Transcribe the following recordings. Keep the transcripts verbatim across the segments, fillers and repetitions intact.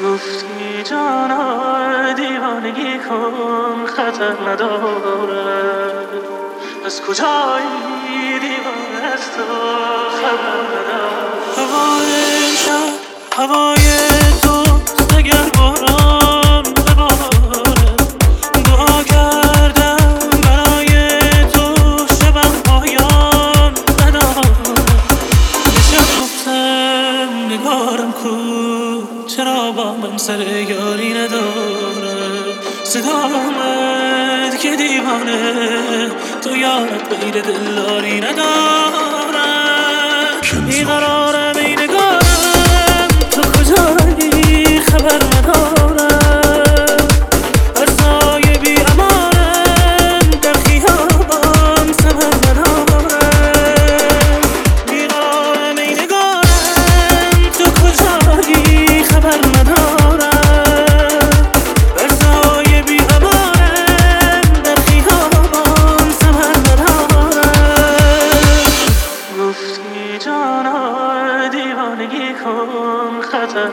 گفتی جانا دیوانگی کن خطر ندارد، از کجایی دیوانه از تو خبر ندارد. هوای امشب هوای تو اگر باران بباره، دعا کردم برای تو شبم پایان نداره. نشب گفتم نگارم کو چرا با من سر یاری نداره. صدا آمد که دیوانه تو یارت غیر دلداری نداره. بیقرارم ای نگارم تو کجایی خبر ندارم. هر سایه بی امانم در خیابان ثمر ندارم. بیقرارم ای نگارم تو کجایی خبر ندارم. هر سایه بی امانم در خیابان ثمر ندارم. گفتی جانا دیوانگی کن خطر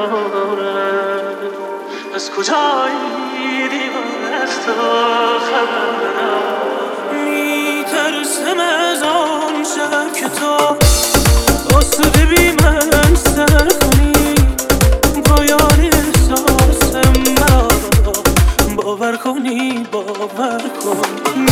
ندارد، از کجایی دیوانه از تو خبر ندارد. میترسم از آن شب که تو آسوده بی من سر کنی، پایان احساسم مرا باور کنی باور کن.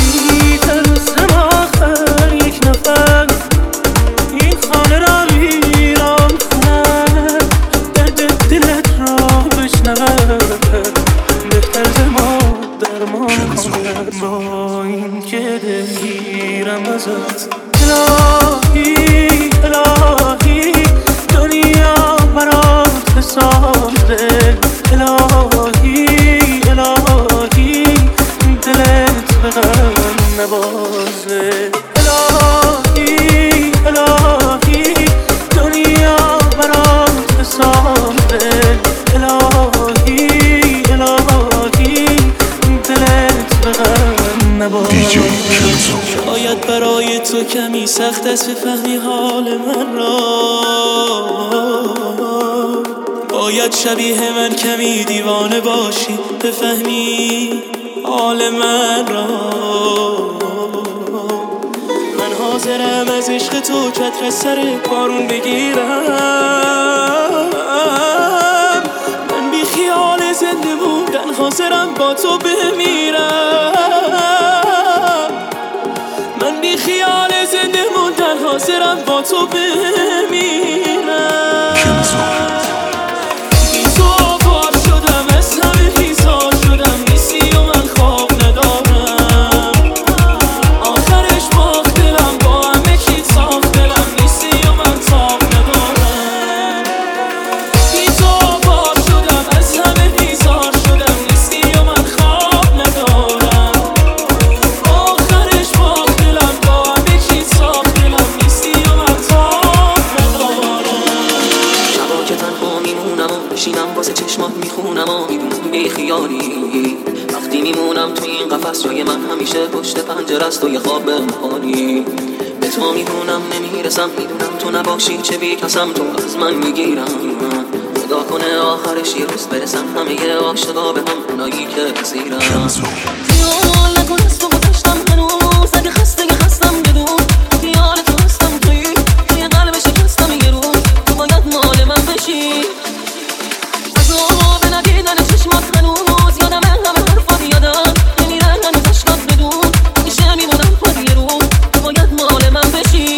میترسم آخر یک نفر این خانه را ویران کند، درد دلت را بشنود، بهتر ما درمان کند. با این که دلگیرم ازت الهی الهی دنیا برات بسازه. الهی الهی دلت به غم نبازه. الهی الهی دنیا برات بسازه. الهی الهی دلت به غم نبازه. شاید برای تو کمی سخت است بفهمی حال من را، باید شبیه من کمی دیوانه باشی بفهمی حال من را. من حاضرم از عشق تو چتر سر بارون بگیرم، من بی خیال زنده بودن حاضرم با تو بمیرم. من بی خیال زنده موندن حاضرم با تو بمیرم. بی تو آوار شدم از همه بیزار شدم، نیستی و من خواب ندارم. آخرش باخت دلم با همه چیز ساخت دلم، نیستی و من تاب ندارم. بی تو آوار شدم از همه بیزار شدم، نیستی و من خواب ندارم. آخرش باخت دلم با همه چیز ساخت دلم، نیستی و من تاب ندارم. شبا که تنها میمونم و بشینم واسه چشمات میخونم و میدونم بی خیالی. وقتی میمونم تو این قفس جای من همیشه پشت پنجره است و یه خواب حالی. به تو میدونم نمیرسم، میدونم تو نباشی چه بی کسم تو از من میگیرم. خدا کنه آخرش یه روز برسم همه عاشقا به هم، اونایی که بزیرم. خیال نکن از تو گذاشتم هنوز، اگه خسته خستم بدون خیال تو هستم. توی توی قلب شکستم یه روز تو باید مال من بشی. از آب ندیدن چشمات هنوز یادم همه حرفات یادم نمیرن هنوز عشقات بدون میشه میمونم خود یه روز تو باید مال من بشی.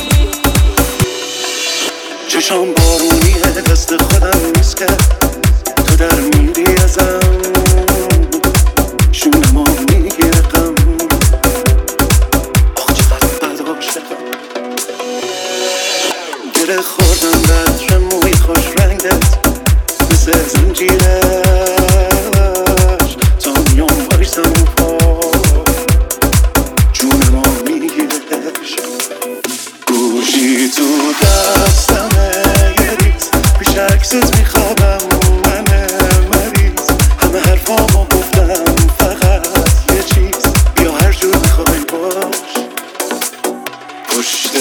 چشام بارونیه دست خودم نیست که تو در میری ازم، شونما میگیره غم. آخ چقدر بد عاشقم، گره خوردم به عطر موی خوش رنگت مثل زنجیرش. تا میام بایستم و پا جونما میگیرش. گوشی تو دستمه یه ریز پیش عکست میخوابم من مریض. همه حرفامو گفتم فقط یه چیز، بیا هر جور میخوای باش. پشت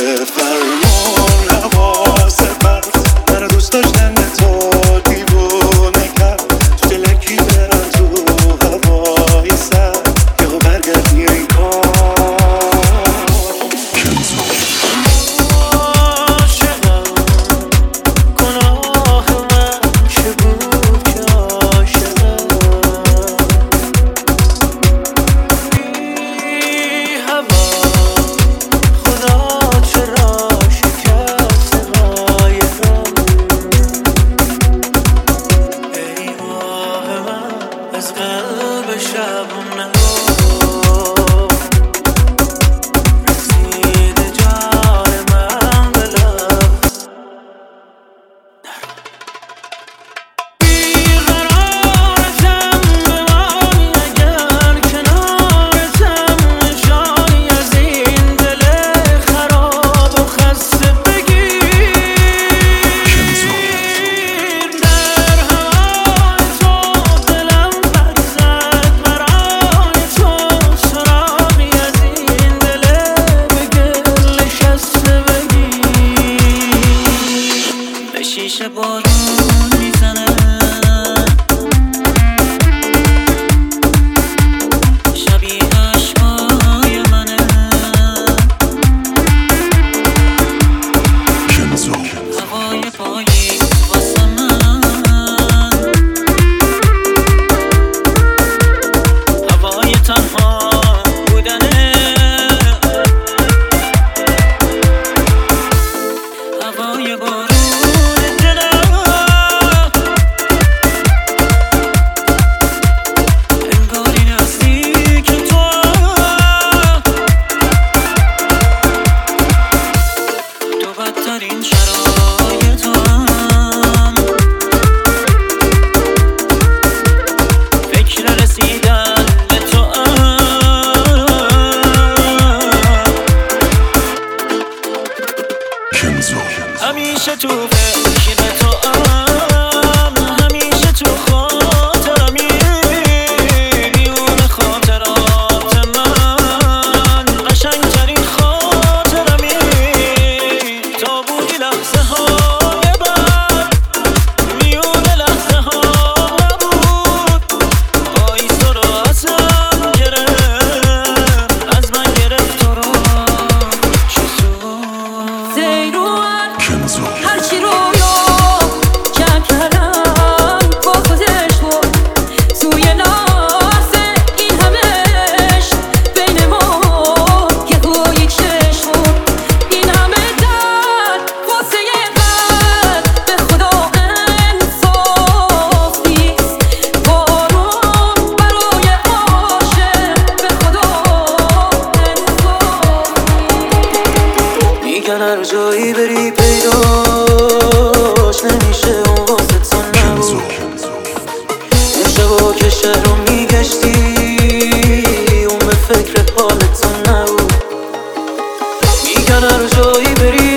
فرمون حواس پرت من دوست داشتن تو دیوونگی. شبونه شیشه بارون میزنه شبیه عشقای منه هوای پاییز واسه من هوای تنها بودنه هوای بارون این شرایطم فکر رسیدن به تو همیشه تو فکر تو همیشه تو خاطرمی میون خاطرات من قشنگترین خاطرمی تا بودی لحظه های بعد میون لحظه ها نبود پاییز تو رو ازم گرفت از من گرفت تو رو چطور زیروان هرچی رویا کم کردم با خودش بود توی لحظه این همش بین ما یه گویی چشم بود این همه درد واسه قلب به خدا انصاف نیست بارون برای عاشق به خدا انصاف نیست میگن هر جایی بری پیداش نمیشه اون واسه تو نبود اون شبا که شهر رو میگشتی اون به فکر حال تو نبود میگن هر جایی بری